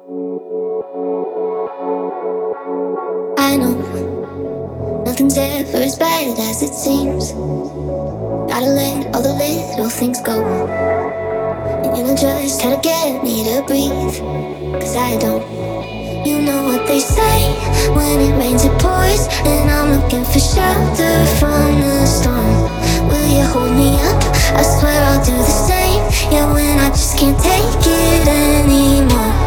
I know nothing's ever as bad as it seems. Gotta let all the little things go. And you're not just trying to get me to breathe, 'cause I don't. You know what they say, when it rains it pours, and I'm looking for shelter from the storm. Will you hold me up? I swear I'll do the same. Yeah, when I just can't take it anymore.